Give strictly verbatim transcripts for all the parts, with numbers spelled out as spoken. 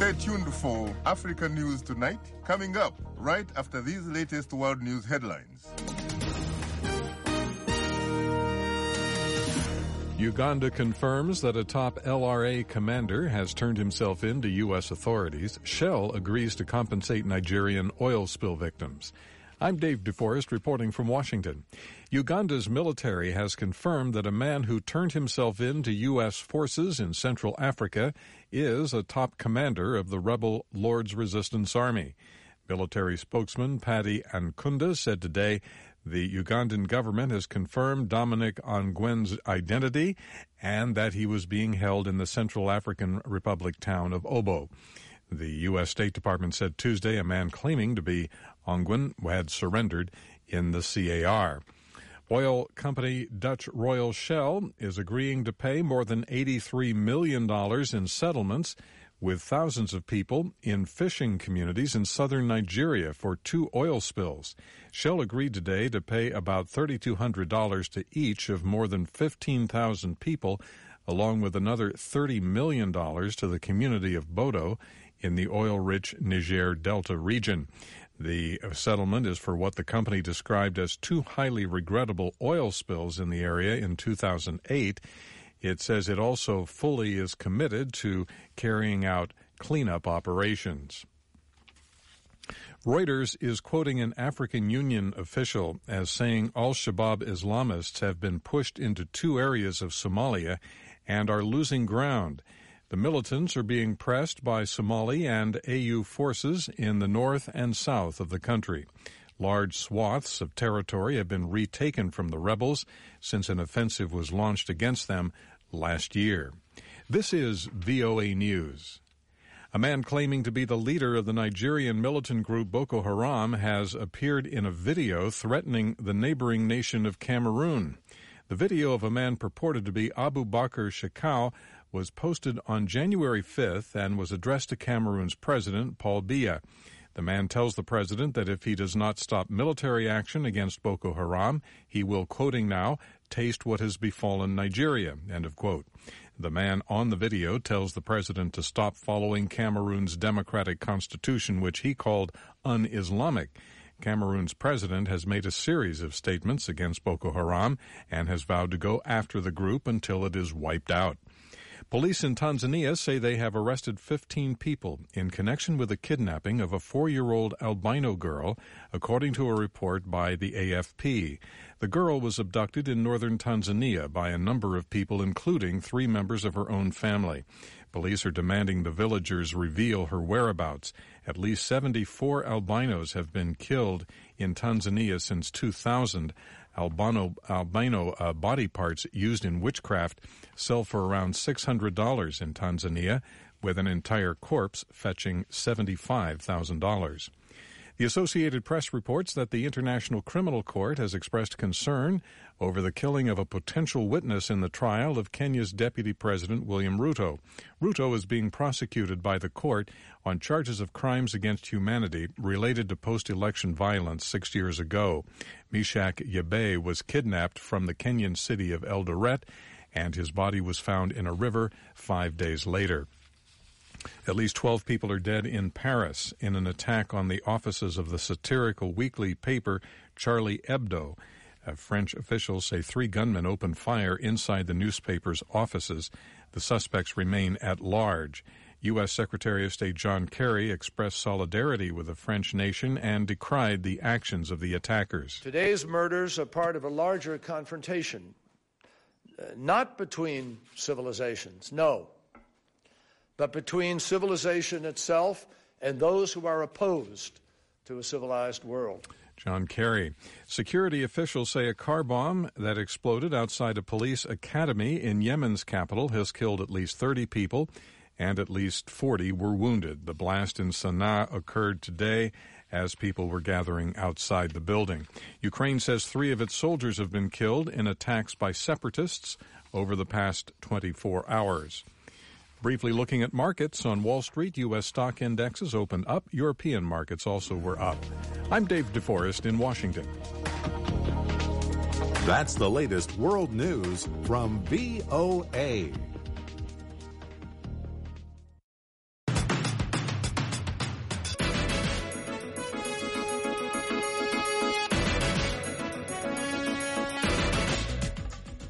Stay tuned for Africa News Tonight, coming up right after these latest world news headlines. Uganda confirms that a top L R A commander has turned himself in to U S authorities. Shell agrees to compensate Nigerian oil spill victims. I'm Dave DeForest reporting from Washington. Uganda's military has confirmed that a man who turned himself in to U S forces in Central Africa is a top commander of the rebel Lord's Resistance Army. Military spokesman Paddy Ankunda said today the Ugandan government has confirmed Dominic Ongwen's identity and that he was being held in the Central African Republic town of Obo. The U S. State Department said Tuesday a man claiming to be Ongwen had surrendered in the C A R. Oil company Dutch Royal Shell is agreeing to pay more than eighty-three million dollars in settlements with thousands of people in fishing communities in southern Nigeria for two oil spills. Shell agreed today to pay about three thousand two hundred dollars to each of more than fifteen thousand people, along with another thirty million dollars to the community of Bodo in the oil-rich Niger Delta region. The settlement is for what the company described as two highly regrettable oil spills in the area in two thousand eight. It says it also fully is committed to carrying out cleanup operations. Reuters is quoting an African Union official as saying al-Shabaab Islamists have been pushed into two areas of Somalia and are losing ground. The militants are being pressed by Somali and A U forces in the north and south of the country. Large swaths of territory have been retaken from the rebels since an offensive was launched against them last year. This is V O A News. A man claiming to be the leader of the Nigerian militant group Boko Haram has appeared in a video threatening the neighboring nation of Cameroon. The video of a man purported to be Abu Bakr Shekau was posted on January fifth and was addressed to Cameroon's president, Paul Biya. The man tells the president that if he does not stop military action against Boko Haram, he will, quoting now, taste what has befallen Nigeria, end of quote. The man on the video tells the president to stop following Cameroon's democratic constitution, which he called un-Islamic. Cameroon's president has made a series of statements against Boko Haram and has vowed to go after the group until it is wiped out. Police in Tanzania say they have arrested fifteen people in connection with the kidnapping of a four-year-old albino girl, according to a report by the A F P. The girl was abducted in northern Tanzania by a number of people, including three members of her own family. Police are demanding the villagers reveal her whereabouts. At least seventy-four albinos have been killed in Tanzania since two thousand. Albino, albino uh, body parts used in witchcraft sell for around six hundred dollars in Tanzania, with an entire corpse fetching seventy-five thousand dollars. The Associated Press reports that the International Criminal Court has expressed concern over the killing of a potential witness in the trial of Kenya's Deputy President William Ruto. Ruto is being prosecuted by the court on charges of crimes against humanity related to post-election violence six years ago. Meshach Yabe was kidnapped from the Kenyan city of Eldoret, and his body was found in a river five days later. At least twelve people are dead in Paris in an attack on the offices of the satirical weekly paper Charlie Hebdo. Uh, French officials say three gunmen opened fire inside the newspaper's offices. The suspects remain at large. U S. Secretary of State John Kerry expressed solidarity with the French nation and decried the actions of the attackers. Today's murders are part of a larger confrontation, uh, not between civilizations, no, but between civilization itself and those who are opposed to a civilized world. John Kerry. Security officials say a car bomb that exploded outside a police academy in Yemen's capital has killed at least thirty people and at least forty were wounded. The blast in Sana'a occurred today as people were gathering outside the building. Ukraine says three of its soldiers have been killed in attacks by separatists over the past twenty-four hours. Briefly looking at markets on Wall Street, U S stock indexes opened up. European markets also were up. I'm Dave DeForest in Washington. That's the latest world news from V O A.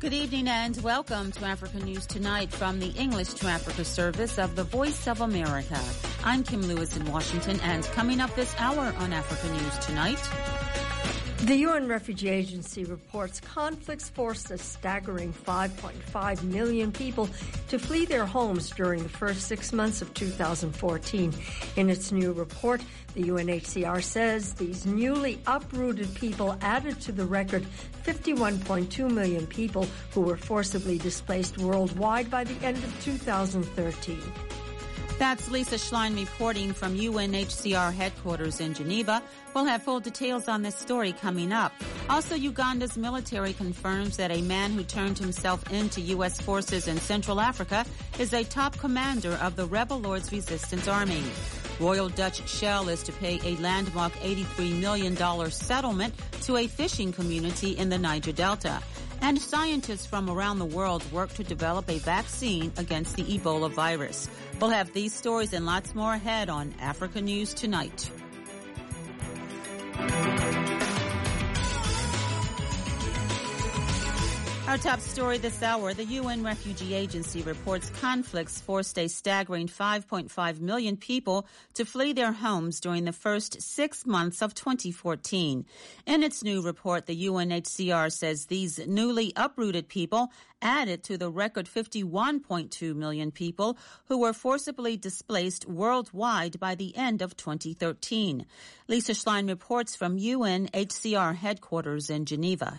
Good evening and welcome to Africa News Tonight from the English to Africa service of the Voice of America. I'm Kim Lewis in Washington, and coming up this hour on Africa News Tonight. The U N Refugee Agency reports conflicts forced a staggering five point five million people to flee their homes during the first six months of two thousand fourteen. In its new report, the U N H C R says these newly uprooted people added to the record fifty-one point two million people who were forcibly displaced worldwide by the end of two thousand thirteen. That's Lisa Schlein reporting from U N H C R headquarters in Geneva. We'll have full details on this story coming up. Also, Uganda's military confirms that a man who turned himself into U S forces in Central Africa is a top commander of the Rebel Lords Resistance Army. Royal Dutch Shell is to pay a landmark eighty-three million dollars settlement to a fishing community in the Niger Delta. And scientists from around the world work to develop a vaccine against the Ebola virus. We'll have these stories and lots more ahead on Africa News Tonight. Our top story this hour, the U N Refugee Agency reports conflicts forced a staggering five point five million people to flee their homes during the first six months of twenty fourteen. In its new report, the U N H C R says these newly uprooted people added to the record fifty-one point two million people who were forcibly displaced worldwide by the end of twenty thirteen. Lisa Schlein reports from U N H C R headquarters in Geneva.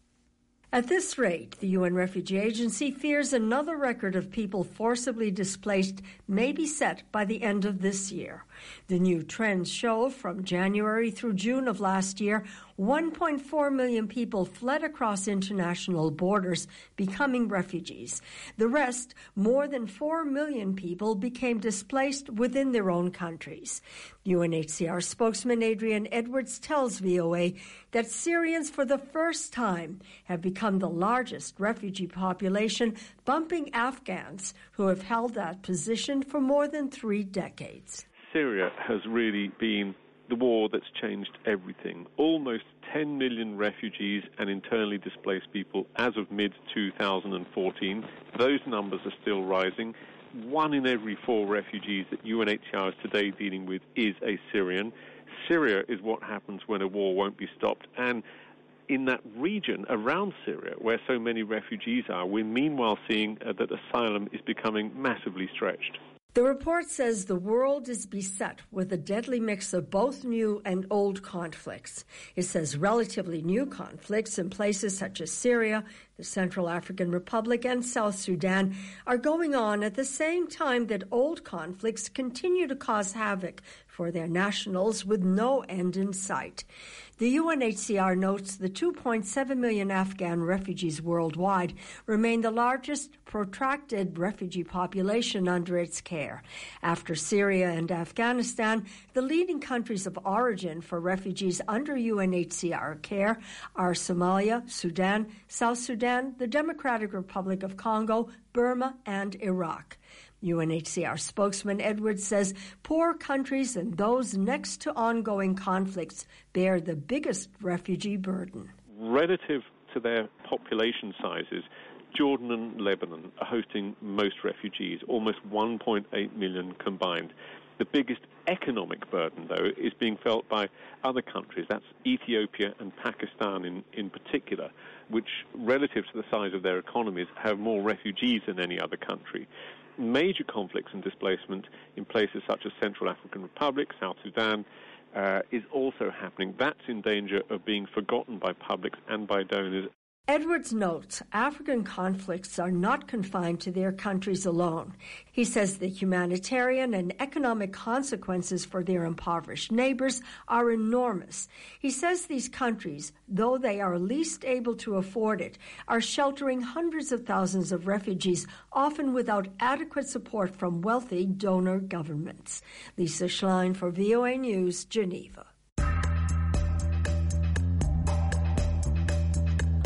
At this rate, the U N Refugee Agency fears another record of people forcibly displaced may be set by the end of this year. The new trends show from January through June of last year, one point four million people fled across international borders, becoming refugees. The rest, more than four million people, became displaced within their own countries. U N H C R spokesman Adrian Edwards tells V O A that Syrians for the first time have become the largest refugee population, bumping Afghans who have held that position for more than three decades. Syria has really been the war that's changed everything. Almost ten million refugees and internally displaced people as of mid twenty fourteen. Those numbers are still rising. One in every four refugees that U N H C R is today dealing with is a Syrian. Syria is what happens when a war won't be stopped. And in that region around Syria, where so many refugees are, we're meanwhile seeing uh, that asylum is becoming massively stretched. The report says the world is beset with a deadly mix of both new and old conflicts. It says relatively new conflicts in places such as Syria, the Central African Republic, and South Sudan are going on at the same time that old conflicts continue to cause havoc for their nationals with no end in sight. The U N H C R notes the two point seven million Afghan refugees worldwide remain the largest protracted refugee population under its care. After Syria and Afghanistan, the leading countries of origin for refugees under U N H C R care are Somalia, Sudan, South Sudan, the Democratic Republic of Congo, Burma, and Iraq. U N H C R spokesman Edwards says poor countries and those next to ongoing conflicts bear the biggest refugee burden. Relative to their population sizes, Jordan and Lebanon are hosting most refugees, almost one point eight million combined. The biggest economic burden, though, is being felt by other countries. That's Ethiopia and Pakistan in, in particular, which, relative to the size of their economies, have more refugees than any other country. Major conflicts and displacement in places such as Central African Republic, South Sudan, uh, is also happening. That's in danger of being forgotten by publics and by donors. Edwards notes African conflicts are not confined to their countries alone. He says the humanitarian and economic consequences for their impoverished neighbors are enormous. He says these countries, though they are least able to afford it, are sheltering hundreds of thousands of refugees, often without adequate support from wealthy donor governments. Lisa Schlein for V O A News, Geneva.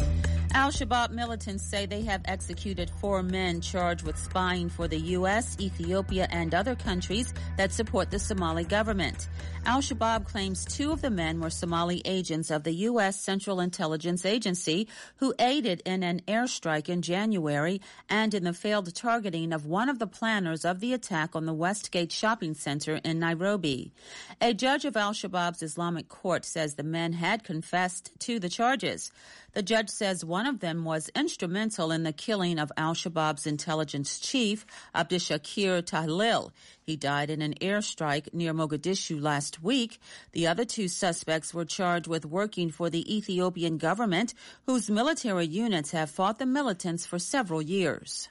Al-Shabaab militants say they have executed four men charged with spying for the U S, Ethiopia, and other countries that support the Somali government. Al-Shabaab claims two of the men were Somali agents of the U S Central Intelligence Agency who aided in an airstrike in January and in the failed targeting of one of the planners of the attack on the Westgate shopping center in Nairobi. A judge of Al-Shabaab's Islamic court says the men had confessed to the charges. The judge says one of them was instrumental in the killing of Al-Shabaab's intelligence chief, Abdishakir Tahlil. He died in an airstrike near Mogadishu last week. The other two suspects were charged with working for the Ethiopian government, whose military units have fought the militants for several years.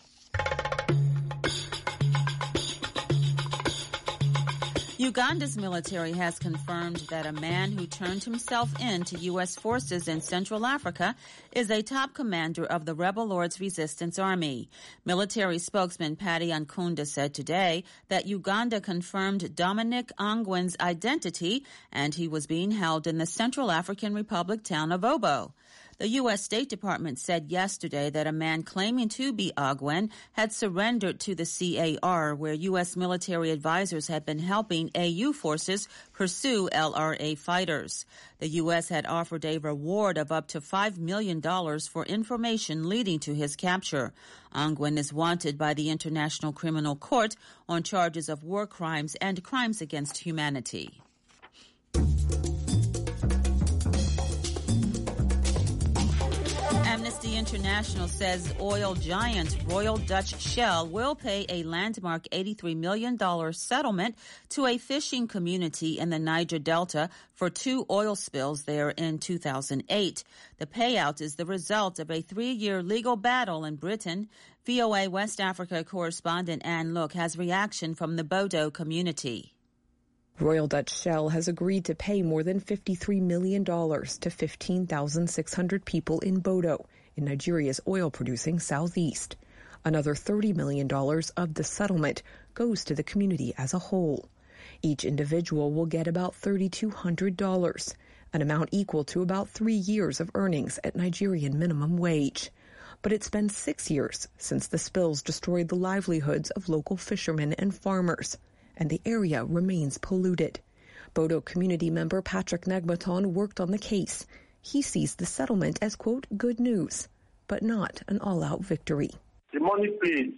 Uganda's military has confirmed that a man who turned himself in to U S forces in Central Africa is a top commander of the rebel Lord's Resistance Army. Military spokesman Paddy Ankunda said today that Uganda confirmed Dominic Ongwen's identity and he was being held in the Central African Republic town of Obo. The U S State Department said yesterday that a man claiming to be Ongwen had surrendered to the C A R, where U S military advisors had been helping A U forces pursue L R A fighters. The U S had offered a reward of up to five million dollars for information leading to his capture. Ongwen is wanted by the International Criminal Court on charges of war crimes and crimes against humanity. Amnesty International says oil giant Royal Dutch Shell will pay a landmark eighty-three million dollars settlement to a fishing community in the Niger Delta for two oil spills there in two thousand eight. The payout is the result of a three-year legal battle in Britain. V O A West Africa correspondent Anne Look has reaction from the Bodo community. Royal Dutch Shell has agreed to pay more than fifty-three million dollars to fifteen thousand six hundred people in Bodo, in Nigeria's oil-producing southeast. Another thirty million dollars of the settlement goes to the community as a whole. Each individual will get about three thousand two hundred dollars, an amount equal to about three years of earnings at Nigerian minimum wage. But it's been six years since the spills destroyed the livelihoods of local fishermen and farmers, and the area remains polluted. Bodo community member Patrick Nagmaton worked on the case. He sees the settlement as, quote, good news, but not an all-out victory. The money paid,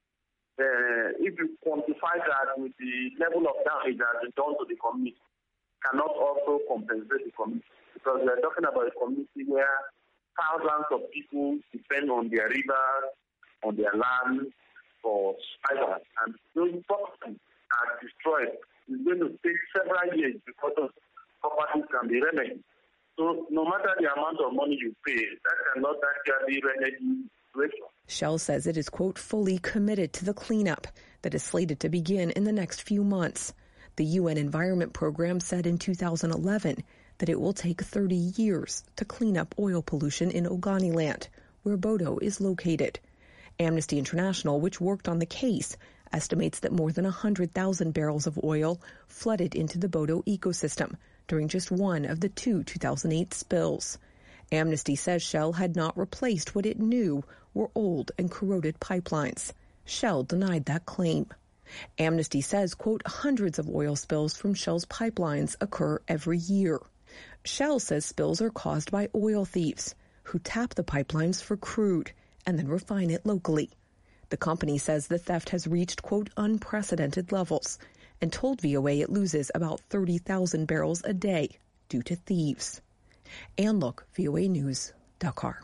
uh, if you quantify that with the level of damage that has been done to the community, cannot also compensate the community, because we are talking about a community where thousands of people depend on their rivers, on their land for survival, and those properties are destroyed. It's going to take several years before those properties can be remedied. So no matter the amount of money you pay, that cannot actually remedy the situation. Shell says it is, quote, fully committed to the cleanup that is slated to begin in the next few months. The U N Environment Program said in two thousand eleven that it will take thirty years to clean up oil pollution in Ogoniland, where Bodo is located. Amnesty International, which worked on the case, estimates that more than one hundred thousand barrels of oil flooded into the Bodo ecosystem during just one of the two two thousand eight spills. Amnesty says Shell had not replaced what it knew were old and corroded pipelines. Shell denied that claim. Amnesty says, quote, hundreds of oil spills from Shell's pipelines occur every year. Shell says spills are caused by oil thieves who tap the pipelines for crude and then refine it locally. The company says the theft has reached, quote, unprecedented levels and told V O A it loses about thirty thousand barrels a day due to thieves. Anne Look, V O A News, Dakar.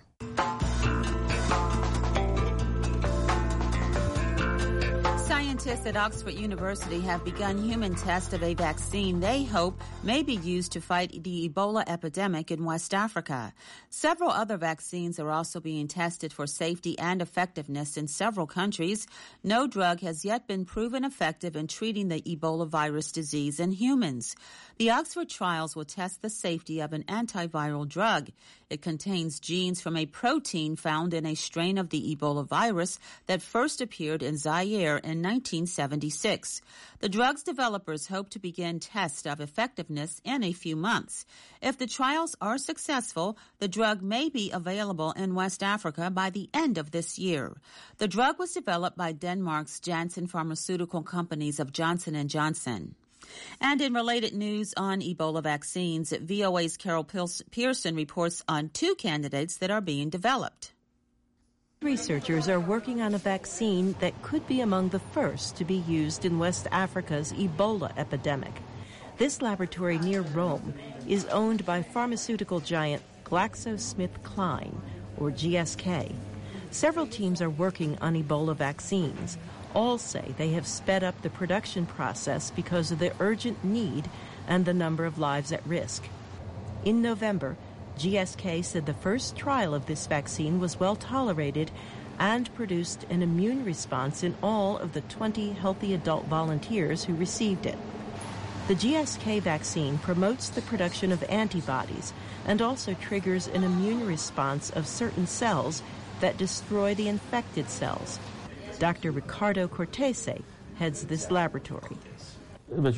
Scientists at Oxford University have begun human tests of a vaccine they hope may be used to fight the Ebola epidemic in West Africa. Several other vaccines are also being tested for safety and effectiveness in several countries. No drug has yet been proven effective in treating the Ebola virus disease in humans. The Oxford trials will test the safety of an antiviral drug. It contains genes from a protein found in a strain of the Ebola virus that first appeared in Zaire in nineteen nineteen seventy-six. The drug's developers hope to begin tests of effectiveness in a few months. If the trials are successful, the drug may be available in West Africa by the end of this year. The drug was developed by Denmark's Janssen Pharmaceutical Companies of Johnson and Johnson. And in related news on Ebola vaccines, V O A's Carol Pearson reports on two candidates that are being developed. Researchers are working on a vaccine that could be among the first to be used in West Africa's Ebola epidemic. This laboratory near Rome is owned by pharmaceutical giant GlaxoSmithKline, or G S K. Several teams are working on Ebola vaccines. All say they have sped up the production process because of the urgent need and the number of lives at risk. In November, G S K said the first trial of this vaccine was well tolerated and produced an immune response in all of the twenty healthy adult volunteers who received it. The G S K vaccine promotes the production of antibodies and also triggers an immune response of certain cells that destroy the infected cells. Doctor Ricardo Cortese heads this laboratory. The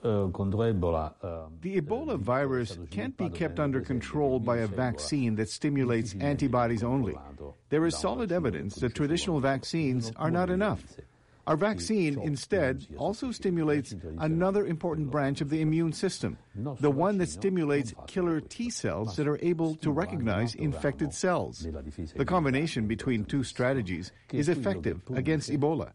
Ebola virus can't be kept under control by a vaccine that stimulates antibodies only. There is solid evidence that traditional vaccines are not enough. Our vaccine, instead, also stimulates another important branch of the immune system, the one that stimulates killer T cells that are able to recognize infected cells. The combination between two strategies is effective against Ebola.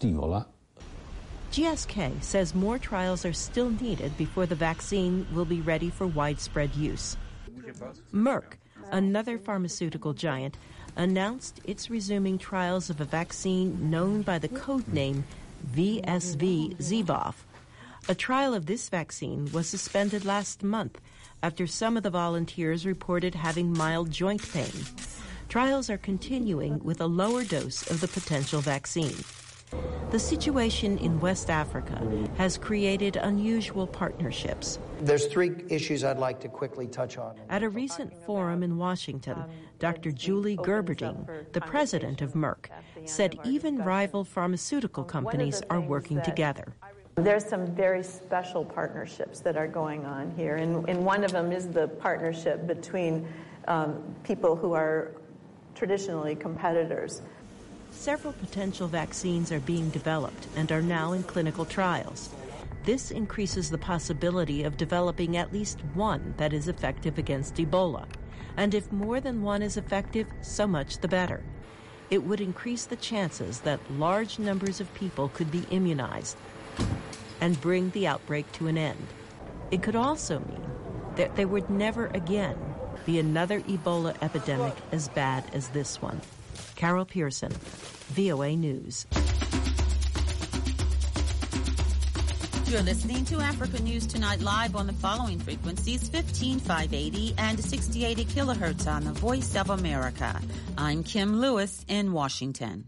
G S K says more trials are still needed before the vaccine will be ready for widespread use. Merck, another pharmaceutical giant, announced it's resuming trials of a vaccine known by the code name V S V Zebov. A trial of this vaccine was suspended last month after some of the volunteers reported having mild joint pain. Trials are continuing with a lower dose of the potential vaccine. The situation in West Africa has created unusual partnerships. There's three issues I'd like to quickly touch on. At a recent forum in Washington, Doctor Julie Gerberding, the president of Merck, said even rival pharmaceutical companies are working together. There's some very special partnerships that are going on here, and, and one of them is the partnership between um, people who are traditionally competitors. Several potential vaccines are being developed and are now in clinical trials. This increases the possibility of developing at least one that is effective against Ebola. And if more than one is effective, so much the better. It would increase the chances that large numbers of people could be immunized and bring the outbreak to an end. It could also mean that there would never again be another Ebola epidemic as bad as this one. Carol Pearson, V O A News. You're listening to Africa News Tonight live on the following frequencies, fifteen five eighty and sixty eighty kilohertz on the Voice of America. I'm Kim Lewis in Washington.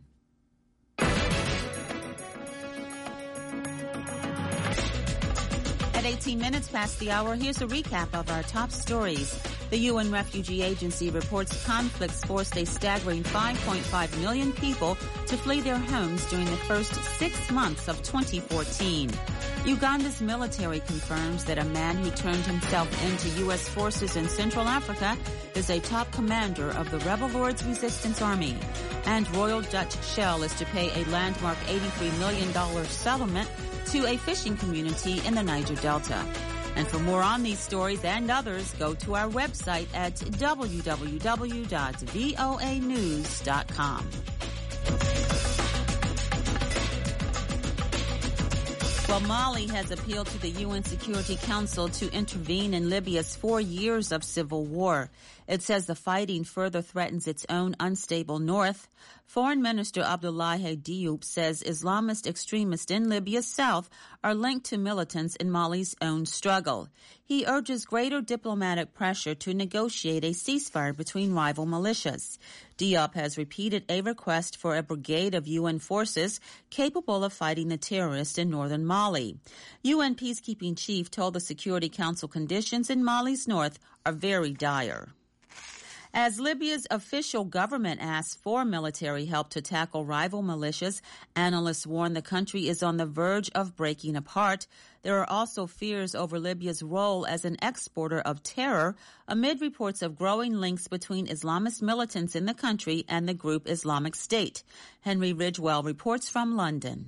At eighteen minutes past the hour, here's a recap of our top stories. The U N Refugee Agency reports conflicts forced a staggering five point five million people to flee their homes during the first six months of twenty fourteen. Uganda's military confirms that a man who turned himself into U S forces in Central Africa is a top commander of the Rebel Lords Resistance Army. And Royal Dutch Shell is to pay a landmark eighty-three million dollars settlement to a fishing community in the Niger Delta. And for more on these stories and others, go to our website at w w w dot voa news dot com. Well, Mali has appealed to the U N Security Council to intervene in Libya's four years of civil war. It says the fighting further threatens its own unstable north. Foreign Minister Abdoulaye Diop says Islamist extremists in Libya's south are linked to militants in Mali's own struggle. He urges greater diplomatic pressure to negotiate a ceasefire between rival militias. Diop has repeated a request for a brigade of U N forces capable of fighting the terrorists in northern Mali. U N peacekeeping chief told the Security Council conditions in Mali's north are very dire. As Libya's official government asks for military help to tackle rival militias, analysts warn the country is on the verge of breaking apart. There are also fears over Libya's role as an exporter of terror amid reports of growing links between Islamist militants in the country and the group Islamic State. Henry Ridgewell reports from London.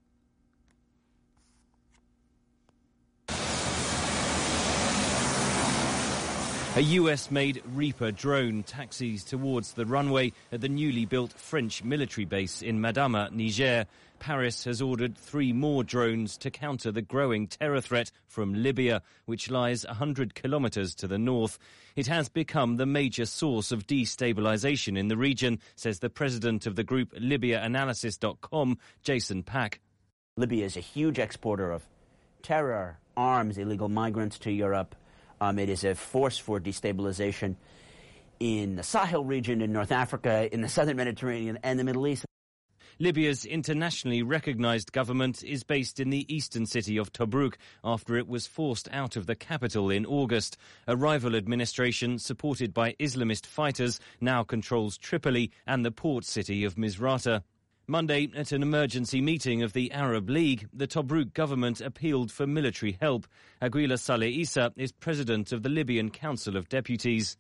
A U S-made Reaper drone taxis towards the runway at the newly built French military base in Madama, Niger. Paris has ordered three more drones to counter the growing terror threat from Libya, which lies one hundred kilometres to the north. It has become the major source of destabilisation in the region, says the president of the group Libya Analysis dot com, Jason Pack. Libya is a huge exporter of terror, arms, illegal migrants to Europe. Um, it is a force for destabilization in the Sahel region, in North Africa, in the southern Mediterranean and the Middle East. Libya's internationally recognized government is based in the eastern city of Tobruk after it was forced out of the capital in August. A rival administration supported by Islamist fighters now controls Tripoli and the port city of Misrata. Monday, at an emergency meeting of the Arab League, the Tobruk government appealed for military help. Aguila Saleh Issa is president of the Libyan Council of Deputies.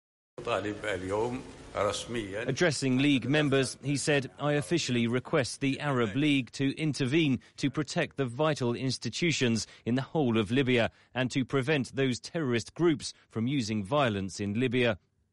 Addressing League members, he said, "I officially request the Arab League to intervene to protect the vital institutions in the whole of Libya and to prevent those terrorist groups from using violence in Libya."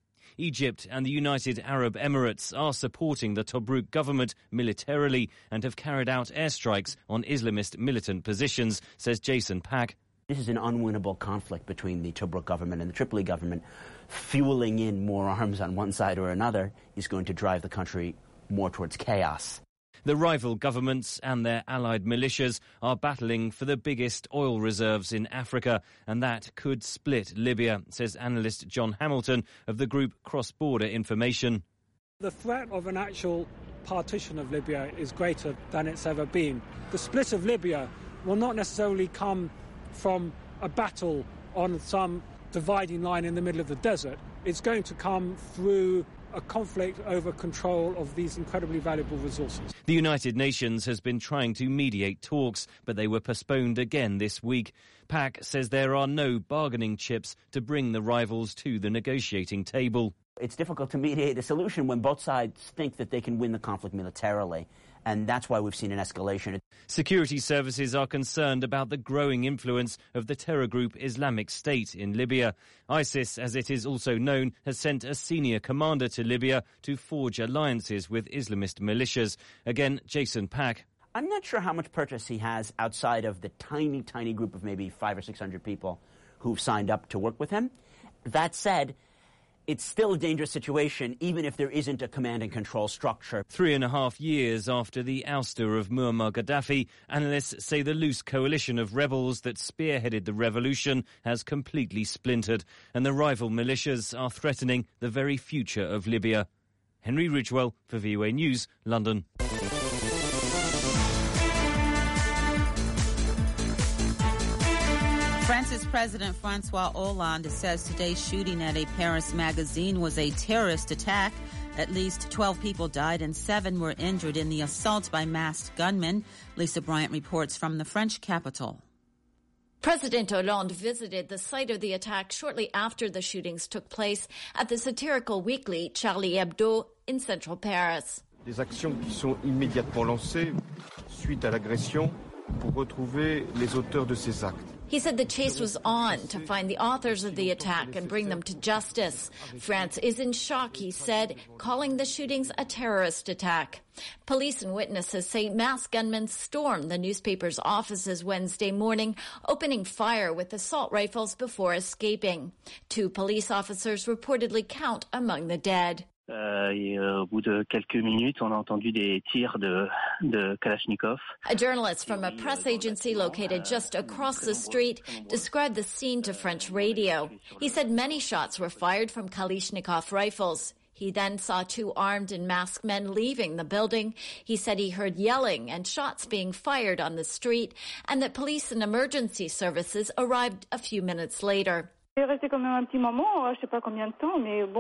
Egypt and the United Arab Emirates are supporting the Tobruk government militarily and have carried out airstrikes on Islamist militant positions, says Jason Pack. This is an unwinnable conflict between the Tobruk government and the Tripoli government. Fueling in more arms on one side or another is going to drive the country more towards chaos. The rival governments and their allied militias are battling for the biggest oil reserves in Africa, and that could split Libya, says analyst John Hamilton of the group Cross Border Information. The threat of an actual partition of Libya is greater than it's ever been. The split of Libya will not necessarily come from a battle on some dividing line in the middle of the desert. It's going to come through a conflict over control of these incredibly valuable resources. The United Nations has been trying to mediate talks, but they were postponed again this week. Pack says there are no bargaining chips to bring the rivals to the negotiating table. It's difficult to mediate a solution when both sides think that they can win the conflict militarily, and that's why we've seen an escalation. Security services are concerned about the growing influence of the terror group Islamic State in Libya. ISIS, as it is also known, has sent a senior commander to Libya to forge alliances with Islamist militias. Again, Jason Pack. I'm not sure how much purchase he has outside of the tiny, tiny group of maybe five or six hundred people who've signed up to work with him. That said, it's still a dangerous situation, even if there isn't a command and control structure. Three and a half years after the ouster of Muammar Gaddafi, analysts say the loose coalition of rebels that spearheaded the revolution has completely splintered, and the rival militias are threatening the very future of Libya. Henry Ridgewell for V O A News, London. France's President Francois Hollande says today's shooting at a Paris magazine was a terrorist attack. At least twelve people died and seven were injured in the assault by masked gunmen. Lisa Bryant reports from the French capital. President Hollande visited the site of the attack shortly after the shootings took place at the satirical weekly Charlie Hebdo in central Paris. Des actions qui sont immédiatement lancées suite à l'agression pour retrouver les auteurs de ces actes. He said the chase was on to find the authors of the attack and bring them to justice. France is in shock, he said, calling the shootings a terrorist attack. Police and witnesses say masked gunmen stormed the newspaper's offices Wednesday morning, opening fire with assault rifles before escaping. Two police officers reportedly count among the dead. Euh, et euh, au bout de quelques minutes, on a entendu des tirs de, de Kalachnikov. A journalist from a press agency located just across the street described the scene to French radio. He said many shots were fired from Kalashnikov rifles. He then saw two armed and masked men leaving the building. He said he heard yelling and shots being fired on the street and that police and emergency services arrived a few minutes later. Il est resté quand même un petit moment, je sais pas combien de temps, mais bon.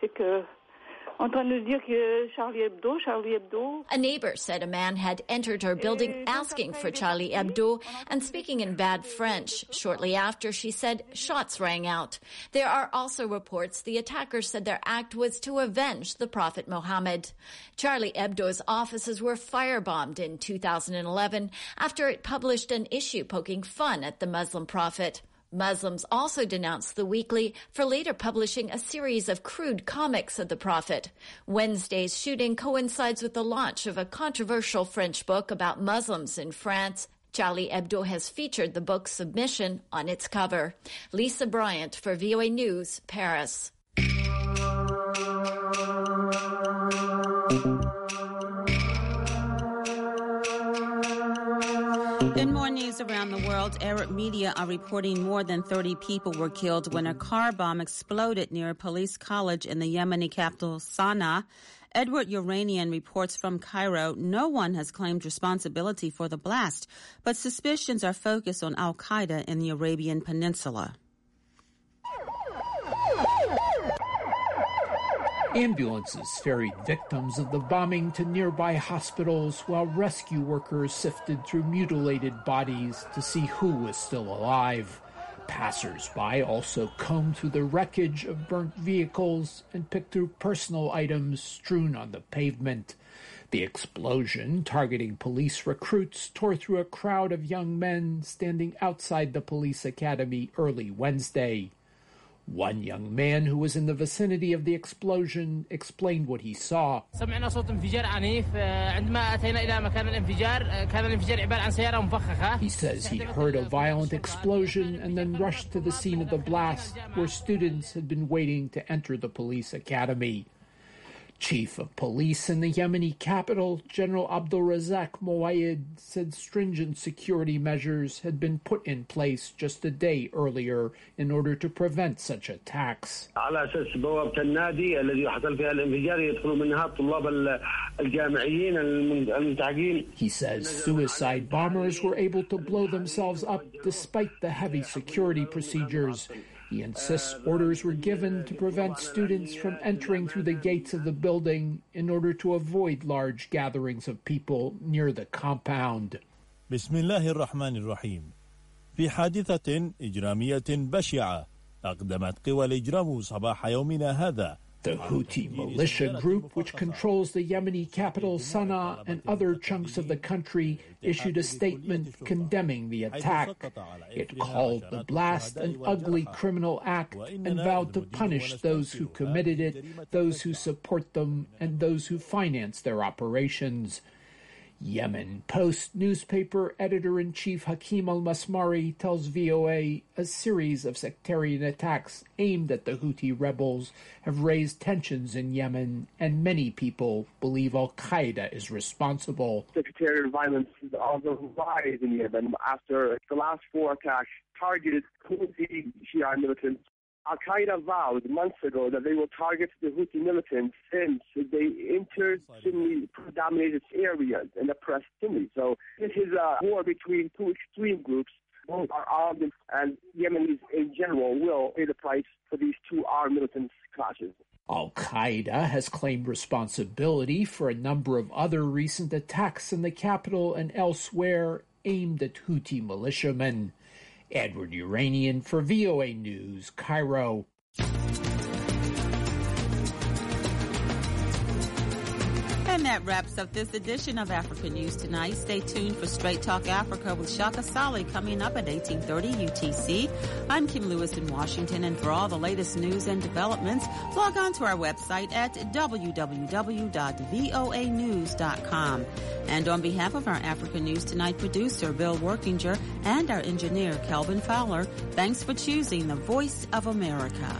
c'est que en train de dire que Charlie Hebdo, Charlie Hebdo. A neighbor said a man had entered her building asking for Charlie Hebdo and speaking in bad French. Shortly after, she said shots rang out. There are also reports the attackers said their act was to avenge the Prophet Muhammad. Charlie Hebdo's offices were firebombed in two thousand eleven after it published an issue poking fun at the Muslim prophet. Muslims also denounced the weekly for later publishing a series of crude comics of the prophet. Wednesday's shooting coincides with the launch of a controversial French book about Muslims in France. Charlie Hebdo has featured the book's submission on its cover. Lisa Bryant for V O A News, Paris. In more news around the world, Arab media are reporting more than thirty people were killed when a car bomb exploded near a police college in the Yemeni capital, Sana'a. Edward Uranian reports from Cairo no one has claimed responsibility for the blast, but suspicions are focused on al-Qaeda in the Arabian Peninsula. Ambulances ferried victims of the bombing to nearby hospitals while rescue workers sifted through mutilated bodies to see who was still alive. Passers-by also combed through the wreckage of burnt vehicles and picked through personal items strewn on the pavement. The explosion, targeting police recruits, tore through a crowd of young men standing outside the police academy early Wednesday. One young man who was in the vicinity of the explosion explained what he saw. He says he heard a violent explosion and then rushed to the scene of the blast, where students had been waiting to enter the police academy. Chief of Police in the Yemeni capital, General Abdul Razak Moayed, said stringent security measures had been put in place just a day earlier in order to prevent such attacks. He says suicide bombers were able to blow themselves up despite the heavy security procedures. He insists orders were given to prevent students from entering through the gates of the building in order to avoid large gatherings of people near the compound. بسم الله الرحمن الرحيم. في حادثة إجرامية بشعة أقدمت قوى الإجرام صباح يومنا هذا. The Houthi militia group, which controls the Yemeni capital Sana'a and other chunks of the country, issued a statement condemning the attack. It called the blast an ugly criminal act and vowed to punish those who committed it, those who support them, and those who finance their operations. Yemen Post newspaper editor-in-chief Hakim al-Masmari tells V O A a series of sectarian attacks aimed at the Houthi rebels have raised tensions in Yemen, and many people believe al-Qaeda is responsible. Sectarian violence is on the rise in Yemen after the last four attacks targeted Houthi Shia militants. Al-Qaeda vowed months ago that they will target the Houthi militants since they entered Sunni-dominated areas and oppressed Sunni. So this is a war between two extreme groups. Both are armed, and Yemenis in general will pay the price for these two armed militant clashes. Al-Qaeda has claimed responsibility for a number of other recent attacks in the capital and elsewhere aimed at Houthi militiamen. Edward Uranian for V O A News, Cairo. And that wraps up this edition of Africa News Tonight. Stay tuned for Straight Talk Africa with Shaka Sali coming up at eighteen thirty U T C. I'm Kim Lewis in Washington, and for all the latest news and developments, log on to our website at w w w dot voa news dot com. And on behalf of our Africa News Tonight producer, Bill Workinger, and our engineer, Kelvin Fowler, thanks for choosing the Voice of America.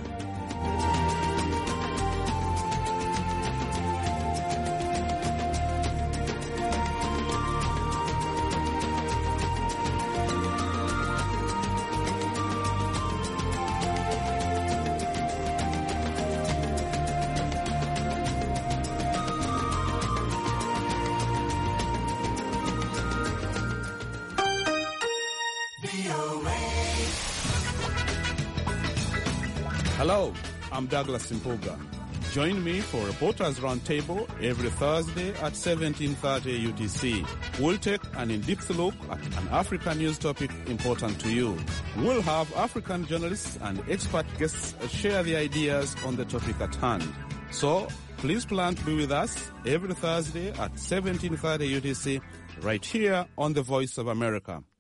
Hello, I'm Douglas Simpoga. Join me for Reporters Roundtable every Thursday at seventeen thirty U T C. We'll take an in-depth look at an African news topic important to you. We'll have African journalists and expert guests share the ideas on the topic at hand. So, please plan to be with us every Thursday at seventeen thirty U T C right here on the Voice of America.